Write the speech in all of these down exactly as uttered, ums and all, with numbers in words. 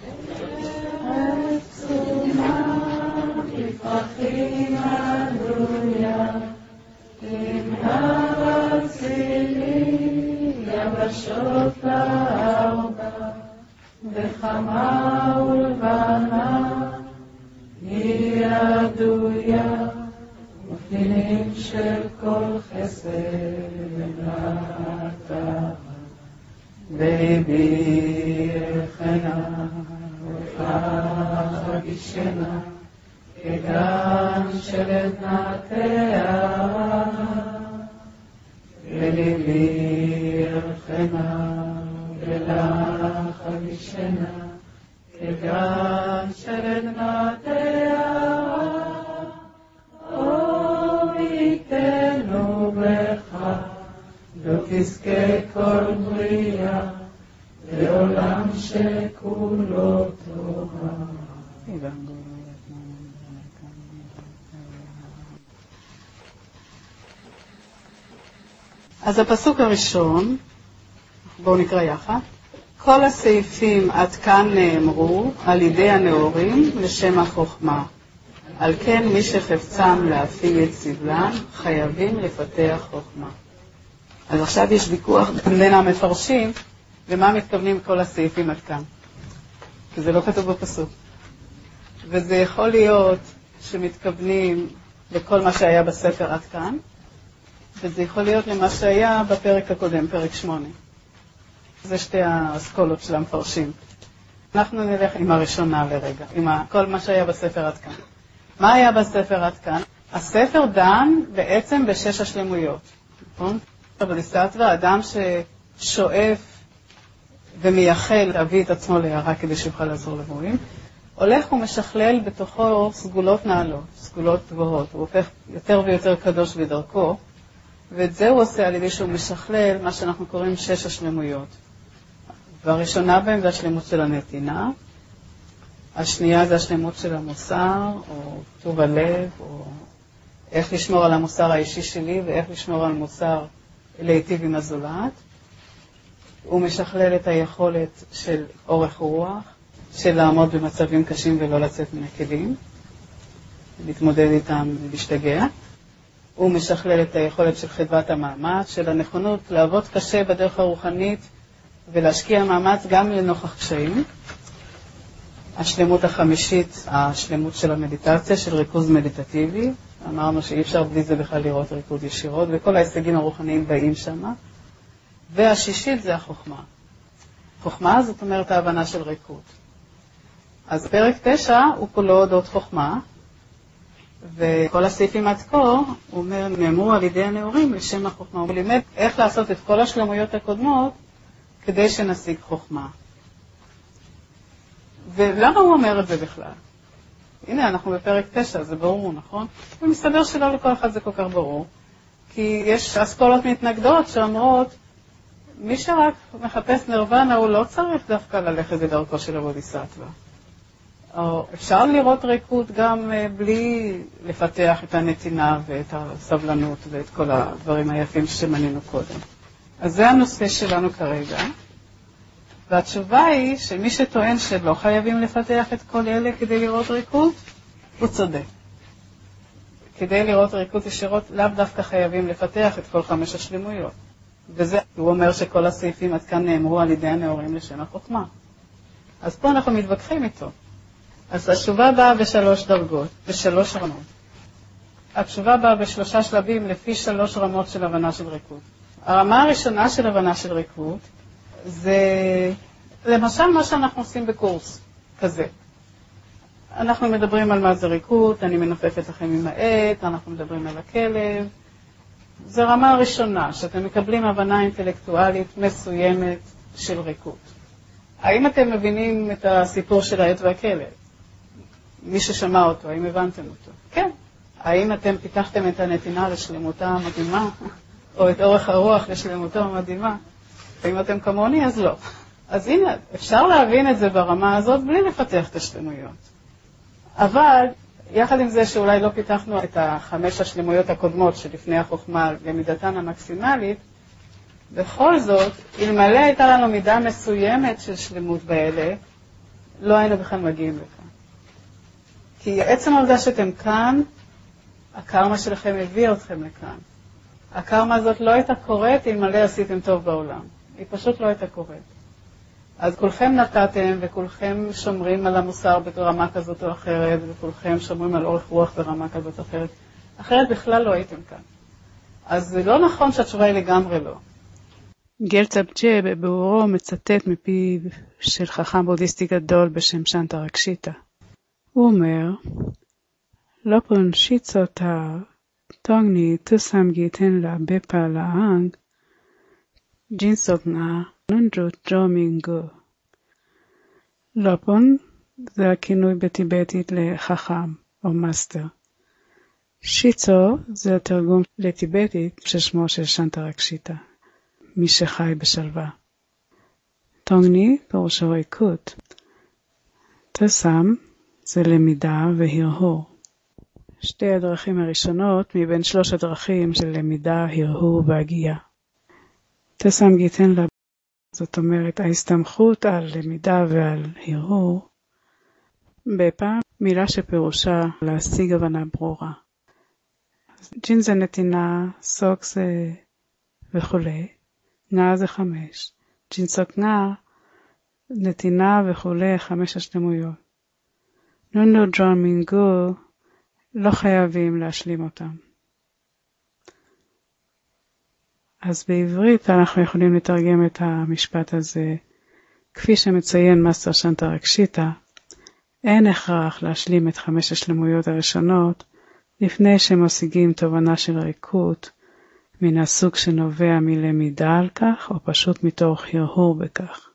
פרחים הללויה, עם הרצילי יבשות לארבע, בחמה ולבנה היא עדויה, ופנינים של כל חסד למטה, ביבי חנה וחגישנה, כגן של עדנתיה, וליבי ירחנה ולך חגישנה, כגן של עדנתיה. אומיתנו בך, לא תזכה כל בריאה, לעולם שכולו טובה. אז הפסוק הראשון, בואו נקרא יחד. כל הסעיפים עד כאן נאמרו על ידי הנאורים לשם החוכמה. על כן מי שחפצם להפעיל את סבלם חייבים לפתח חוכמה. אז עכשיו יש ויכוח בין המפרשים למה מתכוונים כל הסעיפים עד כאן. כי זה לא כתוב בפסוק. וזה יכול להיות שמתכוונים לכל מה שהיה בספר עד כאן, וזה יכול להיות למה שהיה בפרק הקודם, פרק שמונה. זה שתי האסכולות של המפרשים. אנחנו נלך עם הראשונה לרגע, עם כל מה שהיה בספר עד כאן. מה היה בספר עד כאן? הספר דן בעצם בשש השלמויות. נכון? בבודיסטווה, אדם ששואף ומייחל להביא את עצמו להערה כדי שיוכל לעזור לבורים, הולך ומשכלל בתוכו סגולות נעלות, סגולות גבוהות. הוא הופך יותר ויותר קדוש בדרכו, ואת זה הוא עושה על ידי שהוא משכלל מה שאנחנו קוראים שש השלמויות. והראשונה בהם זה השלמות של הנתינה, השנייה זה השלמות של המוסר, או טוב הלב, או איך לשמור על המוסר האישי שלי, ואיך לשמור על מוסר להיטיב עם הזולת. הוא משכלל את היכולת של אורך רוח, של לעמוד במצבים קשים ולא לצאת מן הכלים, להתמודד איתם ולהשתגע. הוא משכלל את היכולת של חדוות המאמץ, של הנכונות לעבוד קשה בדרך הרוחנית ולהשקיע מאמץ גם לנוכח קשיים. השלמות החמישית, השלמות של המדיטציה, של ריכוז מדיטטיבי. אמרנו שאי אפשר בלי זה בכלל לראות ריכוז ישירות, וכל ההישגים הרוחניים באים שם. והשישית זה החוכמה. חוכמה זאת אומרת ההבנה של ריקוד. אז פרק תשע הוא כולו אודות חוכמה, וכל הסעיפים עד כה, הוא אומר, נאמרו על ידי הנאורים לשם החוכמה. הוא לימד איך לעשות את כל השלמויות הקודמות כדי שנשיג חוכמה. ולמה הוא אומר את זה בכלל? הנה, אנחנו בפרק תשע, זה ברור, נכון? ומסתבר שלא לכל אחד זה כל כך ברור. כי יש אסכולות מתנגדות שאומרות, מי שרק מחפש נירוונה, הוא לא צריך דווקא ללכת בדרכו של הבודיסטווה. או אפשר לראות ריקוד גם בלי לפתח את הנתינה ואת הסבלנות ואת כל הדברים היפים שמנינו קודם. אז זה הנושא שלנו כרגע. והתשובה היא שמי שטוען שלא חייבים לפתח את כל אלה כדי לראות ריקוד, הוא צודק. כדי לראות ריקוד ישירות, לאו דווקא חייבים לפתח את כל חמש השלמויות. וזה, הוא אומר שכל הסעיפים עד כאן נאמרו על ידי הנאורים לשם החוכמה. אז פה אנחנו מתווכחים איתו. אז התשובה באה בשלוש דרגות, בשלוש רמות. התשובה באה בשלושה שלבים לפי שלוש רמות של הבנה של ריקוד. הרמה הראשונה של הבנה של ריקוד זה למשל מה שאנחנו עושים בקורס כזה. אנחנו מדברים על מה זה ריקוד, אני מנופפת לכם עם העט, אנחנו מדברים על הכלב. זו רמה הראשונה, שאתם מקבלים הבנה אינטלקטואלית מסוימת של ריקוד. האם אתם מבינים את הסיפור של העט והכלב? מי ששמע אותו, האם הבנתם אותו? כן. האם אתם פיתחתם את הנתינה לשלמותה המדהימה, או את אורך הרוח לשלמותו המדהימה? ואם אתם כמוני, אז לא. אז הנה, אפשר להבין את זה ברמה הזאת בלי לפתח את השלמויות. אבל, יחד עם זה שאולי לא פיתחנו את החמש השלמויות הקודמות שלפני החוכמה למידתן המקסימלית, בכל זאת, אלמלא הייתה לנו מידה מסוימת של שלמות באלה, לא היינו בכלל מגיעים לכאן. כי עצם העובדה שאתם כאן, הקרמה שלכם הביאה אתכם לכאן. הקרמה הזאת לא הייתה קורית אם מלא עשיתם טוב בעולם. היא פשוט לא הייתה קורית. אז כולכם נתתם וכולכם שומרים על המוסר ברמה כזאת או אחרת, וכולכם שומרים על אורך רוח ברמה כזאת או אחרת. אחרת בכלל לא הייתם כאן. אז זה לא נכון שהתשובה היא לגמרי לא. גלצ'ב-ג'ה בביאורו מצטט מפיו של חכם בודהיסטי גדול בשם שנטה רקשיטה. הוא אומר, לא פונשיצותה תוגני תוסמגי תן לה בפה לאנג, ג'ינסוגנה נונג'ו ג'ומינגו. לופון זה הכינוי בטיבטית לחכם או מאסטר. שיצו זה התרגום לטיבטית של שמו של שנטה רקשיטה, מי שחי בשלווה. טוגני פירושו ריקות. תסם זה למידה והרהור. שתי הדרכים הראשונות מבין שלוש הדרכים של למידה, הרהור והגייה. תסם גיתן לה, זאת אומרת ההסתמכות על למידה ועל הרהור, בפעם מילה שפירושה להשיג הבנה ברורה. ג'ין זה נתינה, סוק זה וכו', נע זה חמש. ג'ין סוק נע, נתינה וכו', חמש השלמויות. נונו דרמינגו, לא חייבים להשלים אותם. אז בעברית אנחנו יכולים לתרגם את המשפט הזה, כפי שמציין מאסטר שנטה רקשיטה, אין הכרח להשלים את חמש השלמויות הראשונות, לפני שמשיגים תובנה של ריקות, מן הסוג שנובע מלמידה על כך, או פשוט מתוך הרהור בכך.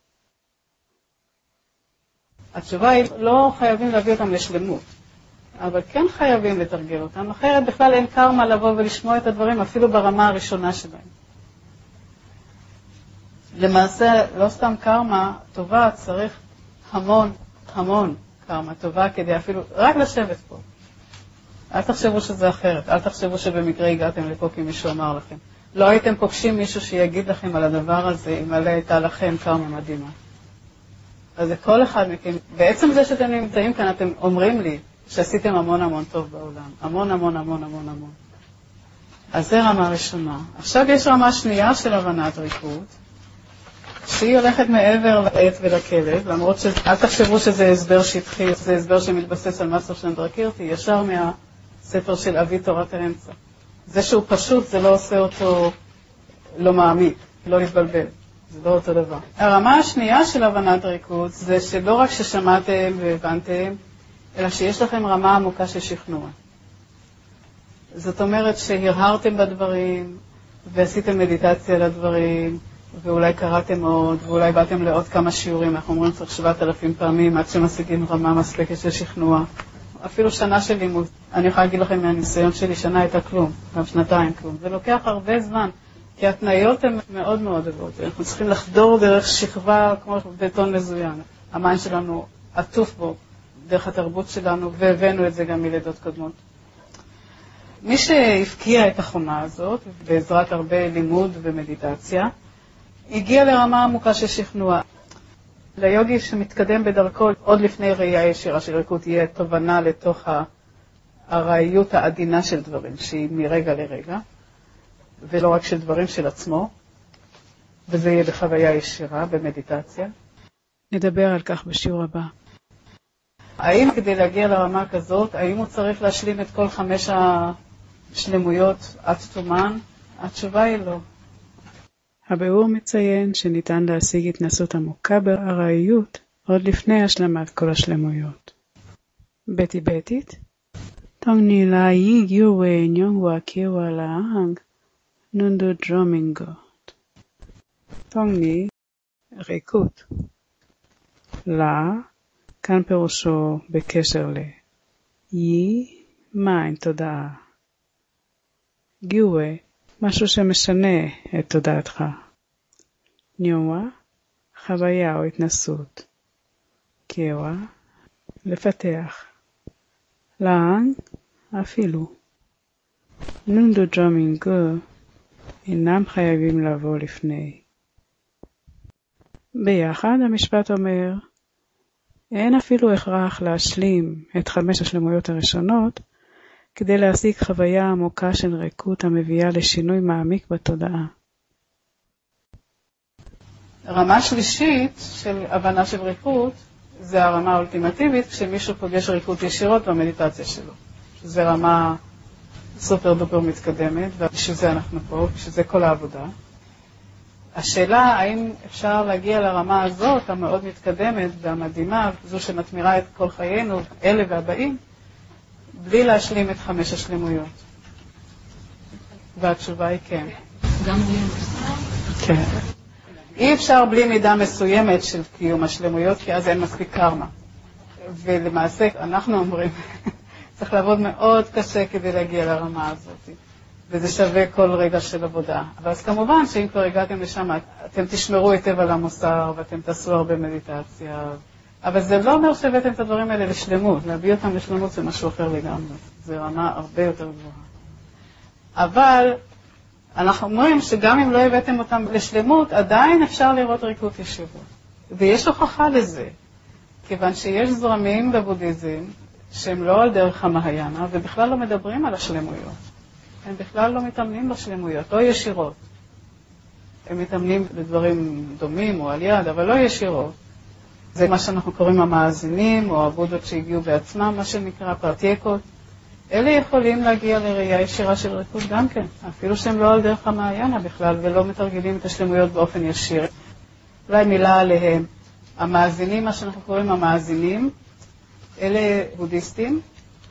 התשובה היא, לא חייבים להביא אותם לשלמות, אבל כן חייבים לתרגל אותם, אחרת בכלל אין קרמה לבוא ולשמוע את הדברים, אפילו ברמה הראשונה שלהם. למעשה, לא סתם קרמה טובה, צריך המון, המון קרמה טובה, כדי אפילו רק לשבת פה. אל תחשבו שזה אחרת, אל תחשבו שבמקרה הגעתם לפה כי מישהו אמר לכם. לא הייתם פוגשים מישהו שיגיד לכם על הדבר הזה, אם עליה הייתה לכם קרמה מדהימה. אז זה כל אחד מכם, בעצם זה שאתם נמצאים כאן, אתם אומרים לי שעשיתם המון המון טוב בעולם. המון המון המון המון המון. אז זה רמה ראשונה. עכשיו יש רמה שנייה של הבנת ריקות, שהיא הולכת מעבר לעט ולכלב, למרות שאל תחשבו שזה הסבר שטחי, זה הסבר שמתבסס על מאסטר שנטה רקשיטה, ישר מהספר של אבי תורת האמצע. זה שהוא פשוט, זה לא עושה אותו לא מעמיק, לא להתבלבל. זה לא אותו דבר. הרמה השנייה של הבנת ריקות זה שלא רק ששמעתם והבנתם, אלא שיש לכם רמה עמוקה של שכנוע. זאת אומרת שהרהרתם בדברים, ועשיתם מדיטציה לדברים, ואולי קראתם עוד, ואולי באתם לעוד כמה שיעורים, אנחנו אומרים צריך שבעת אלפים פעמים עד שמשיגים רמה מספקת של שכנוע. אפילו שנה של לימוד. אני יכולה להגיד לכם מהניסיון שלי, שנה הייתה כלום, גם שנתיים כלום. זה לוקח הרבה זמן, כי התנאיות הן מאוד מאוד עבוד. אנחנו צריכים לחדור דרך שכבה כמו בטון מזוין. המים שלנו עטוף בו, דרך התרבות שלנו, והבאנו את זה גם מלידות קודמות. מי שהפקיע את החומה הזאת, בעזרת הרבה לימוד ומדיטציה, הגיע לרמה עמוקה של שכנוע. ליוגי שמתקדם בדרכו, עוד לפני ראייה ישירה של ריקות, יהיה תובנה לתוך הראיות העדינה של דברים, שהיא מרגע לרגע, ולא רק של דברים של עצמו, וזה יהיה בחוויה ישירה, במדיטציה. נדבר על כך בשיעור הבא. האם כדי להגיע לרמה כזאת, האם הוא צריך להשלים את כל חמש השלמויות עד תומן? התשובה היא לא. הביאור מציין שניתן להשיג התנסות עמוקה בארעיות עוד לפני השלמת כל השלמויות. בטיבטית, תוגני לה יי יווי ניונגווה קיווה לאנג נונדו דרומינגות. תוגני, ריקות. לה, כאן פירושו בקשר ל. יי, מים, תודעה. גיווי, משהו שמשנה את תודעתך. ניומה, חוויה או התנסות. קיווה, לפתח. לאנג, אפילו. נונדו דרומינגו, אינם חייבים לבוא לפני. ביחד המשפט אומר, אין אפילו הכרח להשלים את חמש השלמויות הראשונות, כדי להשיג חוויה עמוקה של ריקות המביאה לשינוי מעמיק בתודעה. רמה שלישית של הבנה של ריקות, זה הרמה האולטימטיבית, כשמישהו פוגש ריקות ישירות במדיטציה שלו. שזה רמה סופר דופר מתקדמת, ובשביל זה אנחנו פה, בשביל זה כל העבודה. השאלה, האם אפשר להגיע לרמה הזאת, המאוד מתקדמת והמדהימה, זו שמתמירה את כל חיינו, אלה והבאים, בלי להשלים את חמש השלמויות. והתשובה היא כן. גם בלי... כן. אי אפשר בלי מידה מסוימת של קיום השלמויות, כי אז אין מספיק קרמה. ולמעשה, אנחנו אומרים, צריך לעבוד מאוד קשה כדי להגיע לרמה הזאת. וזה שווה כל רגע של עבודה. אז כמובן שאם כבר הגעתם לשם, אתם תשמרו היטב על המוסר, ואתם תעשו הרבה מדיטציה. אבל זה לא אומר שהבאתם את הדברים האלה לשלמות. להביא אותם לשלמות זה משהו אחר לגמרי. זה רמה הרבה יותר גבוהה. אבל אנחנו אומרים שגם אם לא הבאתם אותם לשלמות, עדיין אפשר לראות ריקות ישירות. ויש הוכחה לזה. כיוון שיש זרמים בבודהיזם שהם לא על דרך המהיאנה, ובכלל לא מדברים על השלמויות. הם בכלל לא מתאמנים בשלמויות, לא ישירות. הם מתאמנים לדברים דומים או על יד, אבל לא ישירות. זה מה שאנחנו קוראים המאזינים, או הבודות שהגיעו בעצמם, מה שנקרא פרטייקות. אלה יכולים להגיע לראייה ישירה של ריקות גם כן, אפילו שהם לא על דרך המעיינה בכלל, ולא מתרגלים את השלמויות באופן ישיר. אולי מילה עליהם. המאזינים, מה שאנחנו קוראים המאזינים, אלה בודהיסטים,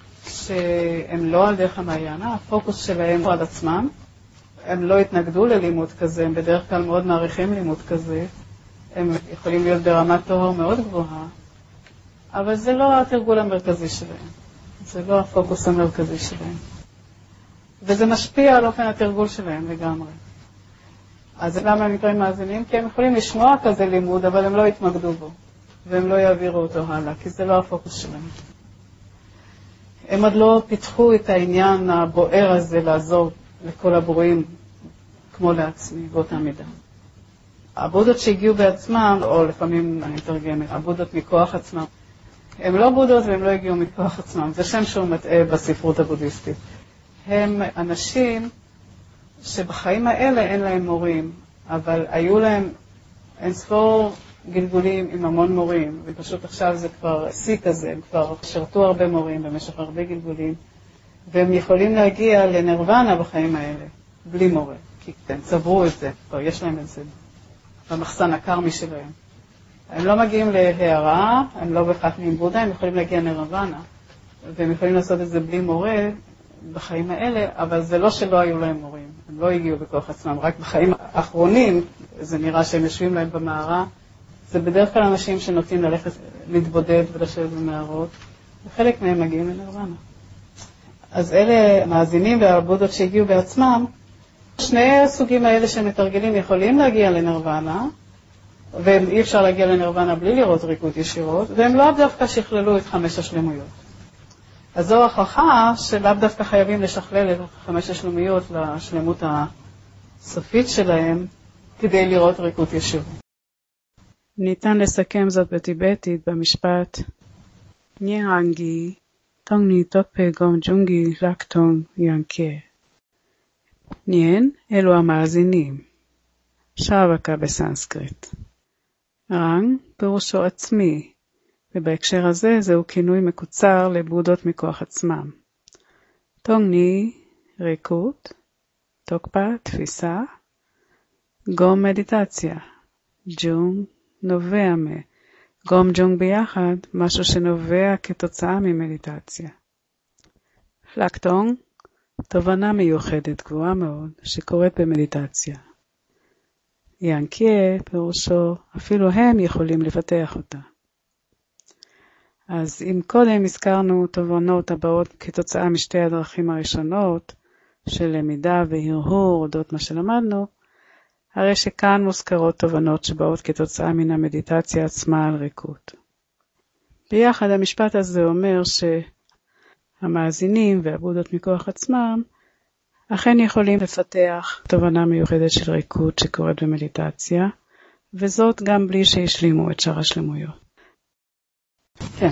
שהם לא על דרך המעיינה, הפוקוס שלהם הוא על עצמם. הם לא התנגדו ללימוד כזה, הם בדרך כלל מאוד מעריכים לימוד כזה. הם יכולים להיות ברמת טהור מאוד גבוהה, אבל זה לא התרגול המרכזי שלהם. זה לא הפוקוס המרכזי שלהם. וזה משפיע על אופן התרגול שלהם לגמרי. אז למה הם נקראים מאזינים? כי הם יכולים לשמוע כזה לימוד, אבל הם לא יתמקדו בו. והם לא יעבירו אותו הלאה, כי זה לא הפוקוס שלהם. הם עוד לא פיתחו את העניין הבוער הזה לעזור לכל הברואים כמו לעצמי, באותה מידה. הבודות שהגיעו בעצמם, או לפעמים אני מתרגמת, הבודות מכוח עצמם, הם לא בודות והם לא הגיעו מכוח עצמם. זה שם שהוא מטעה בספרות הבודהיסטית. הם אנשים שבחיים האלה אין להם מורים, אבל היו להם אינספור גלגולים עם המון מורים, ופשוט עכשיו זה כבר שיא כזה, הם כבר שרתו הרבה מורים במשך הרבה גלגולים, והם יכולים להגיע לנירוונה בחיים האלה, בלי מורה, כי הם צברו את זה, כבר יש להם את זה במחסן הקרמי שלהם. הם לא מגיעים להערה, הם לא בכך מבודה, הם יכולים להגיע לנירוונה, והם יכולים לעשות את זה בלי מורה בחיים האלה, אבל זה לא שלא היו להם מורים, הם לא הגיעו בכוח עצמם, רק בחיים האחרונים, זה נראה שהם יושבים להם במערה, זה בדרך כלל אנשים שנוטים ללכת להתבודד ולשבת במערות, וחלק מהם מגיעים לנירוונה. אז אלה המאזינים והבודות שהגיעו בעצמם, שני הסוגים האלה שמתרגלים יכולים להגיע לנירוונה, ואי אפשר להגיע לנירוונה בלי לראות ריקות ישירות, והם לא דווקא שכללו את חמש השלמויות. אז זו ההוכחה שלאו דווקא חייבים לשכלל את חמש השלמויות לשלמות הסופית שלהם, כדי לראות ריקות ישירות. ניתן לסכם זאת בטיבטית במשפט נירנגי טונגני טופה גום ג'ונגי לקטונג ינקה. ניין אלו המאזינים. שווקה בסנסקריט. רנג פירושו עצמי, ובהקשר הזה זהו כינוי מקוצר לבודות מכוח עצמם. טונגני ריקות, תוקפה תפיסה, גום מדיטציה, ג'ונג נובע מ, גום ג'ונג ביחד, משהו שנובע כתוצאה ממדיטציה. פלקטונג, תובנה מיוחדת גבוהה מאוד שקורית במדיטציה. ינקיה פירושו, אפילו הם יכולים לפתח אותה. אז אם קודם הזכרנו תובנות הבאות כתוצאה משתי הדרכים הראשונות, של למידה והרהור אודות מה שלמדנו, הרי שכאן מוזכרות תובנות שבאות כתוצאה מן המדיטציה עצמה על ריקות. ביחד המשפט הזה אומר שהמאזינים והבודות מכוח עצמם אכן יכולים לפתח תובנה מיוחדת של ריקות שקורית במדיטציה, וזאת גם בלי שהשלימו את שאר השלמויות. כן.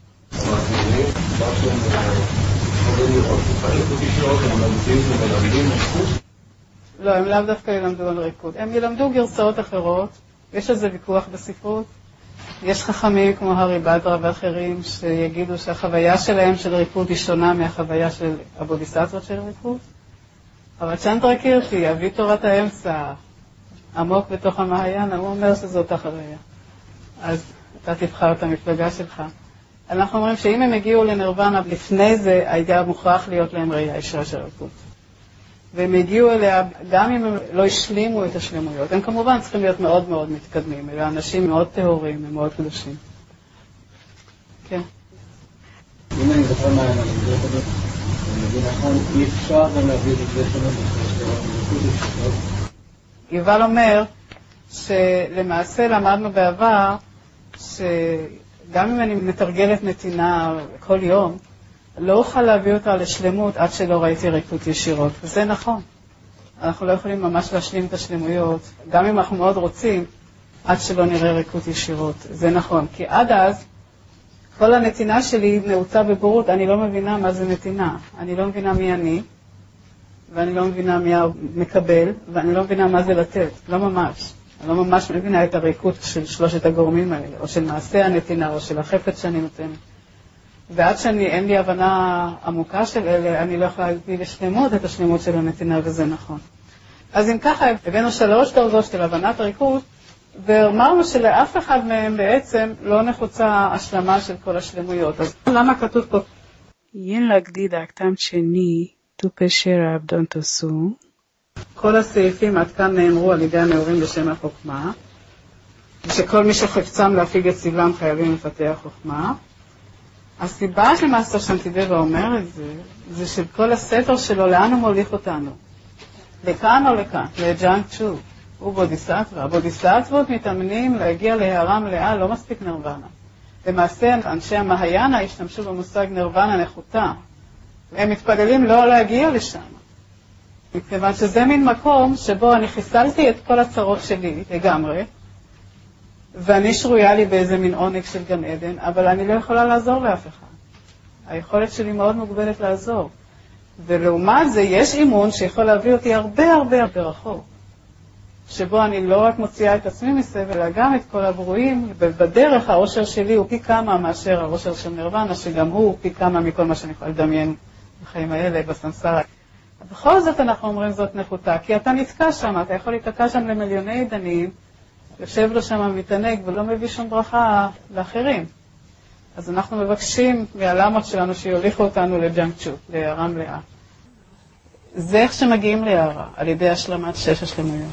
לא, הם לאו דווקא ילמדו על ריקוד. הם ילמדו גרסאות אחרות. יש על זה ויכוח בספרות. יש חכמים כמו הרי בדרה ואחרים שיגידו שהחוויה שלהם של ריקוד היא שונה מהחוויה של הבודיסטבות של ריקוד. אבל צ'נדרה קירתי, אבי תורת האמצע, עמוק בתוך המעיין, הוא אומר שזו אותה חוויה. אז אתה תבחר את המפלגה שלך. אנחנו אומרים שאם הם הגיעו לנירוונה, לפני זה היה מוכרח להיות להם ראייה ישרה של ריקוד. והם הגיעו אליה, גם אם הם לא השלימו את השלמויות. הם כמובן צריכים להיות מאוד מאוד מתקדמים. אלה אנשים מאוד טהורים, הם מאוד קדושים. כן. אם אני זוכר מה אני מדבר כזה, אני מבין נכון, אי אפשר גם להביא את זה שלנו בשביל יובל אומר שלמעשה למדנו בעבר שגם אם אני מתרגלת נתינה כל יום, לא אוכל להביא אותה לשלמות עד שלא ראיתי ריקוד ישירות. וזה נכון. אנחנו לא יכולים ממש להשלים את השלמויות, גם אם אנחנו מאוד רוצים, עד שלא נראה ריקוד ישירות. זה נכון. כי עד אז, כל הנתינה שלי נעוצה בבורות, אני לא מבינה מה זה נתינה. אני לא מבינה מי אני, ואני לא מבינה מי המקבל, ואני לא מבינה מה זה לתת. לא ממש. אני לא ממש מבינה את הריקוד של שלושת הגורמים האלה, או של מעשה הנתינה, או של החפץ שאני נותנת. ועד שאני, אין לי הבנה עמוקה של אלה, אני לא יכולה להביא לשלמות את השלמות של הנתינה, וזה נכון. אז אם ככה, הבאנו שלוש דרגות של הבנת ריקוד, ואמרנו שלאף אחד מהם בעצם לא נחוצה השלמה של כל השלמויות. אז למה כתוב פה? ין לגדיד הכתם שני, תופה שרה עבדון תוסו. כל הסעיפים עד כאן נאמרו על ידי הנאורים בשם החוכמה, ושכל מי שחפצם להפיג את סבלם חייבים לפתח חוכמה. הסיבה שמאסטר שנטידבה אומר את זה, זה שכל הספר שלו לאן הוא מוליך אותנו. לכאן או לכאן, לג'אנג צ'ו, הוא בודיסטווה. הבודיסטוות מתאמנים להגיע להערה מלאה, לא מספיק נירוונה. למעשה, אנשי המהיאנה השתמשו במושג נירוונה נחותה. הם מתפללים לא להגיע לשם. מכיוון שזה מין מקום שבו אני חיסלתי את כל הצרות שלי לגמרי, ואני שרויה לי באיזה מין עונג של גן עדן, אבל אני לא יכולה לעזור לאף אחד. היכולת שלי מאוד מוגבלת לעזור. ולעומת זה יש אימון שיכול להביא אותי הרבה הרבה הרבה רחוק, שבו אני לא רק מוציאה את עצמי מסבל, אלא גם את כל הברואים, ובדרך האושר שלי הוא פי כמה מאשר האושר של נירוונה, שגם הוא פי כמה מכל מה שאני יכולה לדמיין בחיים האלה, בסנסרה. בכל זאת אנחנו אומרים זאת נחותה, כי אתה נתקע שם, אתה יכול להתקע שם למיליוני עדנים, יושב לו שם מתענג ולא מביא שום ברכה לאחרים. אז אנחנו מבקשים מהלמות שלנו שיוליכו אותנו לג'אנג צ'ו, להערה מלאה. זה איך שמגיעים להערה, על ידי השלמת שש השלמויות.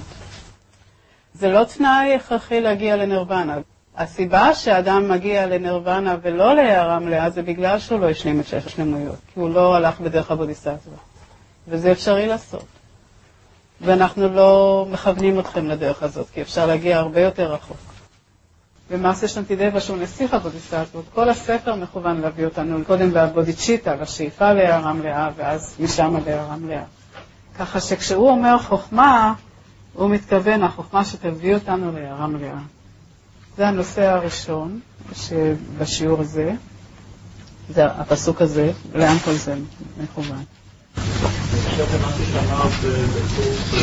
זה לא תנאי הכרחי להגיע לנירוונה. הסיבה שאדם מגיע לנירוונה ולא להערה מלאה זה בגלל שהוא לא השלים את שש השלמויות, כי הוא לא הלך בדרך הבודיסטווה. וזה אפשרי לעשות. ואנחנו לא מכוונים אתכם לדרך הזאת, כי אפשר להגיע הרבה יותר רחוק. במעשה שנטידבה שהוא נסיך הבודיסטוות, כל הספר מכוון להביא אותנו קודם בבודיצ'יטה, לשאיפה להערה מלאה, ואז משם להערה מלאה. ככה שכשהוא אומר חוכמה, הוא מתכוון, החוכמה שתביא אותנו להערה מלאה. זה הנושא הראשון שבשיעור הזה, זה הפסוק הזה, לאן כל זה מכוון. אני חושב שמשהו שאמרת בקורס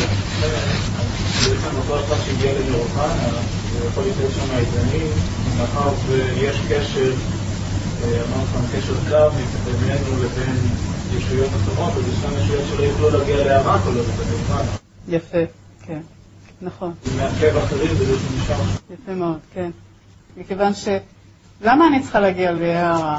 בעצם אותו אחד שהגיע לנירוונה, הוא יכול לתת שם העדנים, מאחר ויש קשר, אמרנו כאן קשר קו, בינינו לבין ישויות אחרות, אז יש שם ישויות שלא יוכלו להגיע להערה כל עוד בנירוונה. יפה, כן, נכון. מעכב אחרים וזה שנשאר. יפה מאוד, כן. מכיוון ש... למה אני צריכה להגיע להערה?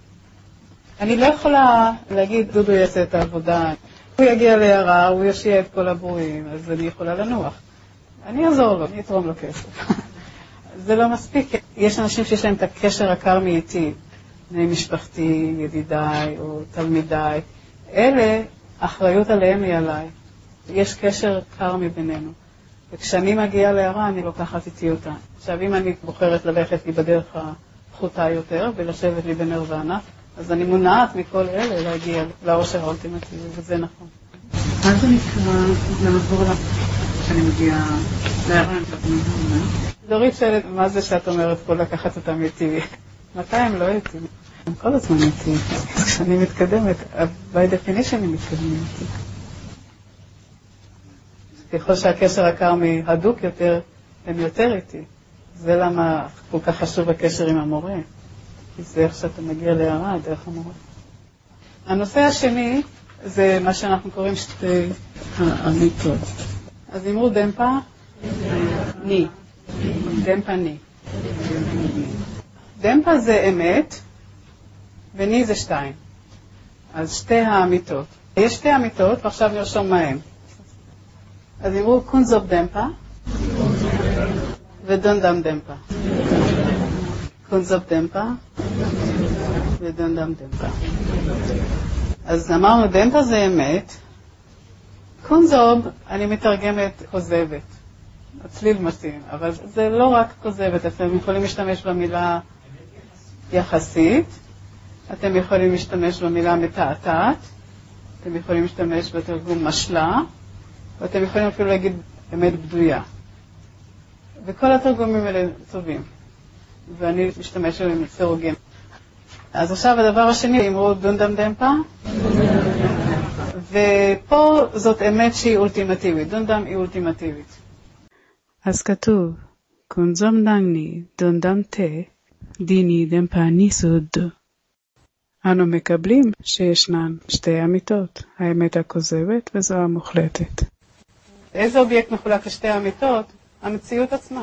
אני לא יכולה להגיד, דודו יעשה את העבודה. הוא יגיע להערה, הוא יושיע את כל הברואים, אז אני יכולה לנוח. אני אעזור לו, אני אתרום לו כסף. זה לא מספיק. יש אנשים שיש להם את הקשר הקר מאיתי, בני משפחתי, ידידיי או תלמידיי. אלה, האחריות עליהם היא עליי. יש קשר קר מבינינו. וכשאני מגיעה להערה, אני לוקחת איתי אותה. עכשיו, אם אני בוחרת ללכת לי בדרך הפחותה יותר, ולשבת לי בנירוונה, אז אני מונעת מכל אלה להגיע לאושר האולטימטיבי, וזה נכון. מה זה נקרא למחבור לך שאני מגיעה להערה? דורית שואלת, מה זה שאת אומרת פה לקחת אותם איתי? מתי הם לא איתי? הם כל הזמן איתי. כשאני מתקדמת, by definition הם מתקדמים איתי. ככל שהקשר הקר מהדוק יותר, הם יותר איתי. זה למה כל כך חשוב הקשר עם המורה. כי זה איך שאתה מגיע להערה, דרך המורה. הנושא השני, זה מה שאנחנו קוראים שתי המיתות. אז אמרו דמפה, ני. דמפה ני. דמפה זה אמת, וני זה שתיים. אז שתי האמיתות. יש שתי אמיתות, ועכשיו נרשום מהם. אז אמרו קונזוב דמפה, ודונדם דמפה. קונזוב דמפה, ודונדם דמפה. אז אמרנו, דמפה זה אמת, קונזוב, אני מתרגמת כוזבת. הצליל מתאים, אבל זה לא רק כוזבת, אתם יכולים להשתמש במילה יחסית, אתם יכולים להשתמש במילה מתעתעת, אתם יכולים להשתמש בתרגום משלה, ואתם יכולים אפילו להגיד אמת בדויה. וכל התרגומים האלה טובים, ואני משתמש עם סירוגים. אז עכשיו הדבר השני, אמרו דונדם דמפה, ופה זאת אמת שהיא אולטימטיבית, דונדם היא אולטימטיבית. אז כתוב, קונזום דנגני דונדם תה, דיני דמפה ניסוד. אנו מקבלים שישנן שתי אמיתות, האמת הכוזבת וזו המוחלטת. איזה אובייקט מחולק לשתי אמיתות? המציאות עצמה.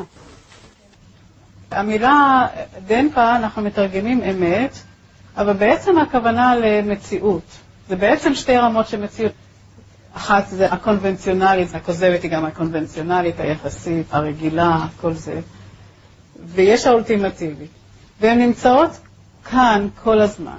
המילה דמפה אנחנו מתרגמים אמת, אבל בעצם הכוונה למציאות. זה בעצם שתי רמות של מציאות. אחת זה הקונבנציונלית, הכוזבת היא גם הקונבנציונלית, היחסית, הרגילה, כל זה. ויש האולטימטיבית. והן נמצאות כאן כל הזמן.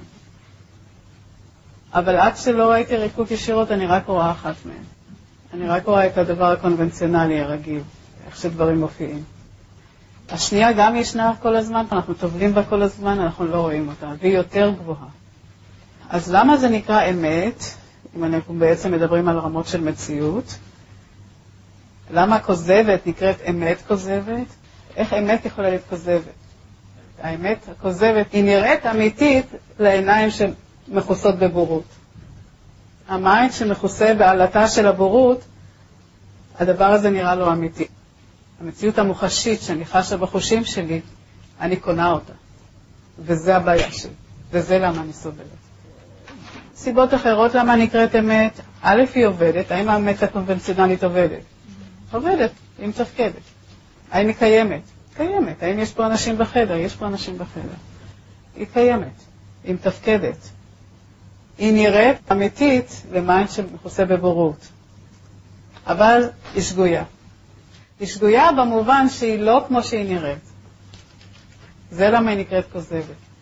אבל עד שלא ראיתי ריקות ישירות, אני רק רואה אחת מהן. אני רק רואה את הדבר הקונבנציונלי הרגיל, איך שדברים מופיעים. השנייה גם ישנה כל הזמן, אנחנו טובלים בה כל הזמן, אנחנו לא רואים אותה, והיא יותר גבוהה. אז למה זה נקרא אמת, אם אנחנו בעצם מדברים על רמות של מציאות? למה כוזבת נקראת אמת כוזבת? איך אמת יכולה להיות כוזבת? האמת הכוזבת היא נראית אמיתית לעיניים שמכוסות בבורות. המיינד שמכוסה בעלתה של הבורות, הדבר הזה נראה לו אמיתי. המציאות המוחשית שאני חשה בחושים שלי, אני קונה אותה. וזה הבעיה שלי. וזה למה אני סובלת. סיבות אחרות למה נקראת אמת, א' היא עובדת, האם האמת הקונבנציונלית עובדת? עובדת, היא מתפקדת. האם היא קיימת? קיימת. האם יש פה אנשים בחדר? יש פה אנשים בחדר. היא קיימת, היא מתפקדת. היא נראית אמיתית למיינד שמכוסה בבורות. אבל היא שגויה. היא שגויה במובן שהיא לא כמו שהיא נראית. זה למה היא נקראת כוזבת.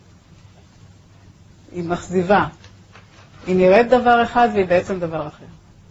היא מחזיבה. היא נראית דבר אחד והיא בעצם דבר אחר.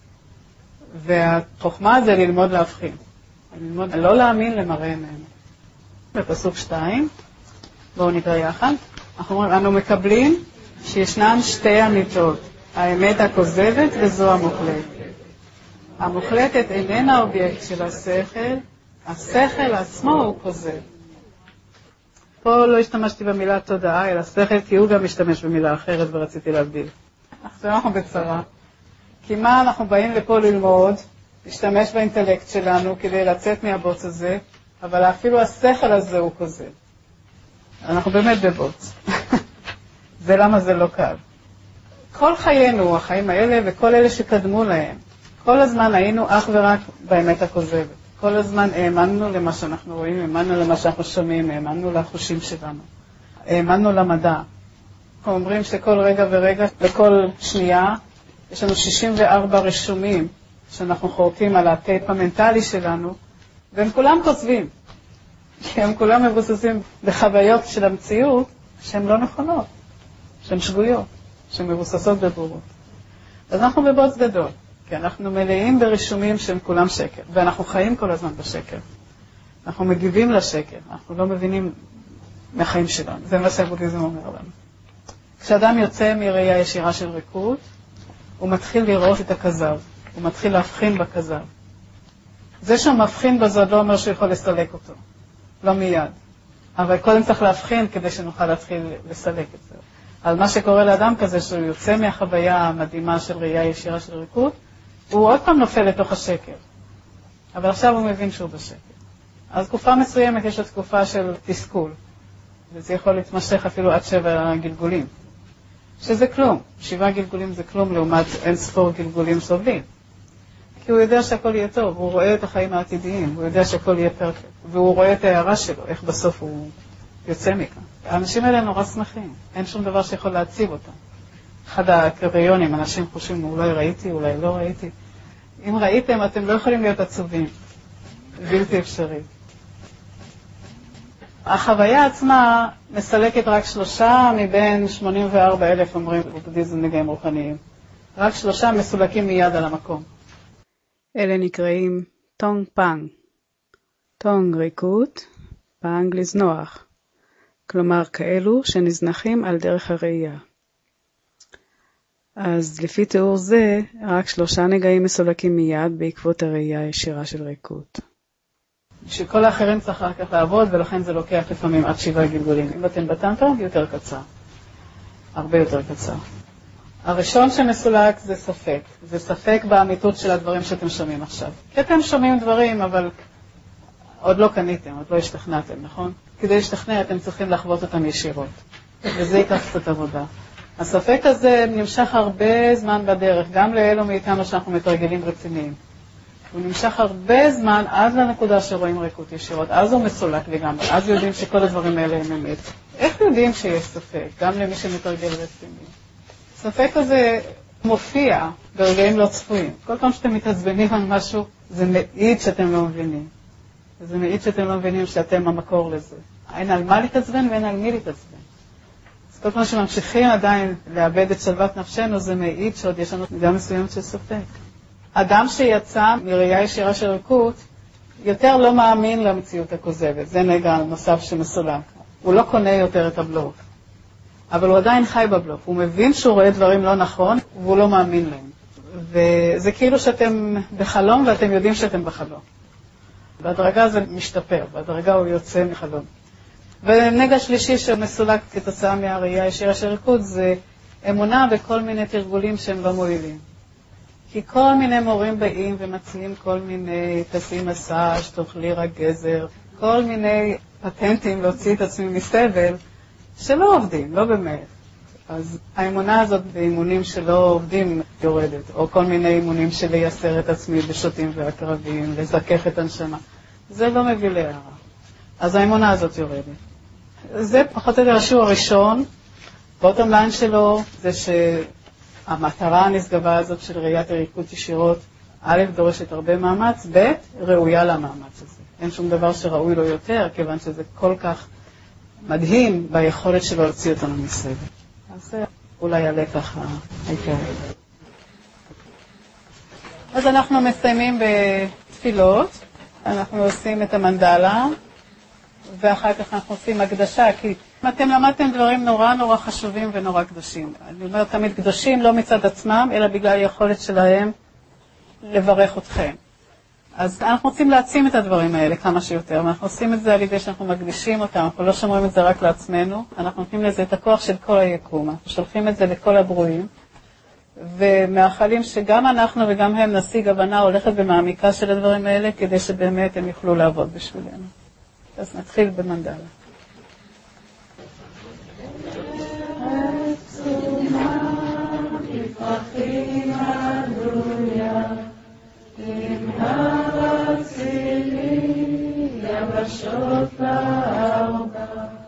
והחוכמה זה ללמוד להבחין. ללמוד לא להאמין למראה עינינו. בפסוק שתיים, בואו נקרא יחד. אנחנו אומרים, אנו מקבלים שישנן שתי אמיתות, האמת הכוזבת וזו המוחלטת. המוחלטת איננה אובייקט של השכל, השכל עצמו הוא כוזב. פה לא השתמשתי במילה תודעה, אלא שכל, כי הוא גם משתמש במילה אחרת ורציתי להבדיל. עכשיו אנחנו בצרה. כי מה אנחנו באים לפה ללמוד, להשתמש באינטלקט שלנו כדי לצאת מהבוץ הזה, אבל אפילו השכל הזה הוא כוזב. אנחנו באמת בבוץ. זה למה זה לא קל. כל חיינו, החיים האלה וכל אלה שקדמו להם, כל הזמן היינו אך ורק באמת הכוזבת. כל הזמן האמנו למה שאנחנו רואים, האמנו למה שאנחנו שומעים, האמנו לחושים שלנו. האמנו למדע. אנחנו אומרים שכל רגע ורגע, בכל שנייה, יש לנו שישים וארבע רשומים שאנחנו חורטים על הטייפ המנטלי שלנו, והם כולם כוזבים. כי הם כולם מבוססים בחוויות של המציאות שהן לא נכונות, שהן שגויות, שהן מבוססות בבורות. אז אנחנו בבוץ גדול, כי אנחנו מלאים ברישומים שהם כולם שקר, ואנחנו חיים כל הזמן בשקר. אנחנו מגיבים לשקר, אנחנו לא מבינים מהחיים שלנו. זה מה שהבודהיזם אומר לנו. כשאדם יוצא מראייה ישירה של ריקות, הוא מתחיל לראות את הכזב, הוא מתחיל להבחין בכזב. זה שהוא מבחין בזה לא אומר שהוא יכול לסלק אותו. לא מיד. אבל קודם צריך להבחין כדי שנוכל להתחיל לסלק את זה. אז מה שקורה לאדם כזה, שהוא יוצא מהחוויה המדהימה של ראייה ישירה של ריקות, הוא עוד פעם נופל לתוך השקר. אבל עכשיו הוא מבין שהוא בשקר. אז תקופה מסוימת יש לו תקופה של תסכול, וזה יכול להתמשך אפילו עד שבע גלגולים. שזה כלום. שבעה גלגולים זה כלום לעומת אין ספור גלגולים סובלים. כי הוא יודע שהכל יהיה טוב, הוא רואה את החיים העתידיים, הוא יודע שהכל יהיה פרפקט, והוא רואה את ההערה שלו, איך בסוף הוא יוצא מכאן. האנשים האלה נורא שמחים, אין שום דבר שיכול להציב אותם. אחד הקריטריונים, אנשים חושבים, אולי ראיתי, אולי לא ראיתי. אם ראיתם, אתם לא יכולים להיות עצובים. בלתי אפשרי. החוויה עצמה מסלקת רק שלושה מבין שמונים וארבעה אלף אומרים בבודהיזם נגעים רוחניים. רק שלושה מסולקים מיד על המקום. אלה נקראים טונג פאנג. טונג ריקות, פאנג לזנוח. כלומר כאלו שנזנחים על דרך הראייה. אז לפי תיאור זה, רק שלושה נגעים מסולקים מיד בעקבות הראייה הישירה של ריקות. שכל האחרים צריך רק כך לעבוד, ולכן זה לוקח לפעמים עד שבעה גלגולים. אם אתם בטנטרה, יותר קצר. הרבה יותר קצר. הראשון שמסולק זה ספק. זה ספק באמיתות של הדברים שאתם שומעים עכשיו. כי אתם שומעים דברים, אבל עוד לא קניתם, עוד לא השתכנעתם, נכון? כדי להשתכנע אתם צריכים לחוות אותם ישירות. וזה ייקח קצת עבודה. הספק הזה נמשך הרבה זמן בדרך, גם לאלו מאיתנו שאנחנו מתרגלים רציניים. הוא נמשך הרבה זמן עד לנקודה שרואים ריקות ישירות. אז הוא מסולק לגמרי, אז יודעים שכל הדברים האלה הם אמת. איך יודעים שיש ספק? גם למי שמתרגל רציני. ספק הזה מופיע ברגעים לא צפויים. כל פעם שאתם מתעצבנים על משהו, זה מעיד שאתם לא מבינים. זה מעיד שאתם לא מבינים שאתם המקור לזה. אין על מה להתעצבן ואין על מי להתעצבן. אז כל פעם שממשיכים עדיין לאבד את שלוות נפשנו, זה מעיד שעוד יש לנו מידה מסוימת של ספק. אדם שיצא מראייה ישירה של ריקות, יותר לא מאמין למציאות הכוזבת. זה נגע נוסף שמסולק. הוא לא קונה יותר את הבלוף. אבל הוא עדיין חי בבלוף. הוא מבין שהוא רואה דברים לא נכון, והוא לא מאמין להם. וזה כאילו שאתם בחלום ואתם יודעים שאתם בחלום. בהדרגה זה משתפר, בהדרגה הוא יוצא מחלום. ונגע שלישי שמסולק כתוצאה מהראייה ישירה של ריקות, זה אמונה בכל מיני תרגולים שהם לא מועילים. כי כל מיני מורים באים ומציעים כל מיני תעשי מסאז', תאכלי רק גזר, כל מיני פטנטים להוציא את עצמי מסבל, שלא עובדים, לא באמת. אז האמונה הזאת באימונים שלא עובדים יורדת, או כל מיני אימונים של לייסר את עצמי בשוטים והקרבים, לזכך את הנשמה. זה לא מביא להערה. אז האמונה הזאת יורדת. זה פחות או יותר השיעור הראשון, בוטום ליין שלו זה שהמטרה הנשגבה הזאת של ראיית הריקות ישירות, א', דורשת הרבה מאמץ, ב', ראויה למאמץ הזה. אין שום דבר שראוי לו יותר, כיוון שזה כל כך מדהים ביכולת שלו להוציא אותנו מסבל. אז זה אולי הלקח העיקרי. אז אנחנו מסיימים בתפילות, אנחנו עושים את המנדלה, ואחר כך אנחנו עושים הקדשה, כי אתם למדתם דברים נורא נורא חשובים ונורא קדושים. אני אומרת תמיד קדושים לא מצד עצמם, אלא בגלל היכולת שלהם לברך אתכם. אז אנחנו רוצים להעצים את הדברים האלה כמה שיותר, ואנחנו עושים את זה על ידי שאנחנו מקדישים אותם, אנחנו לא שומרים את זה רק לעצמנו, אנחנו נותנים לזה את הכוח של כל היקום, אנחנו שולחים את זה לכל הברואים, ומאחלים שגם אנחנו וגם הם נשיג הבנה הולכת במעמיקה של הדברים האלה, כדי שבאמת הם יוכלו לעבוד בשבילנו. אז נתחיל במנדלה. עם הרצילי יבשות לארבע,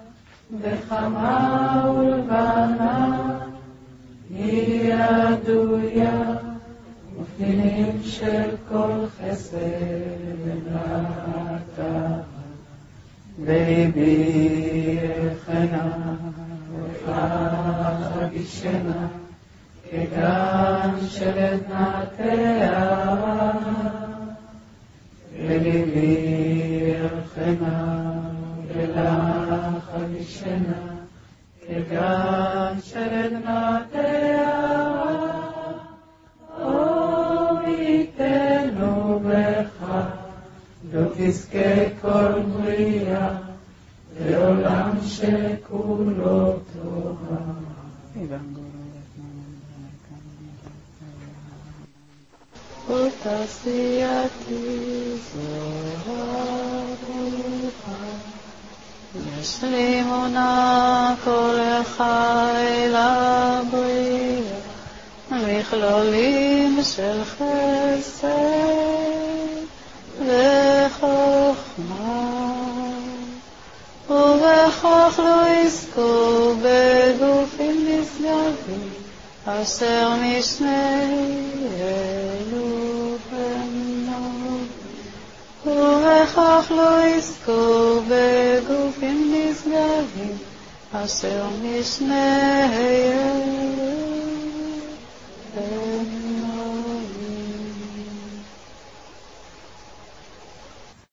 בחמה ולבנה היא עדויה, מפגינים של כל חסד ונעתה. בליבי חנה וחגישנה כגן של עדנתיה, בליבי חנה ולחגישנה כגן של עדנתיה. אור ייתנו בך לא תזכה כל בריאה, לעולם שכולו תורה. ותעשייתי זוהר ברוכה, יש לי אמונה כל החי לבריאה, מכלולים של חסד וחוכמה, ובכך לא יזכו בגופים נשגבים, אשר משני אלו בנות, ובכך לא יזכו בגופים נשגבים, אשר משני אלו בנות.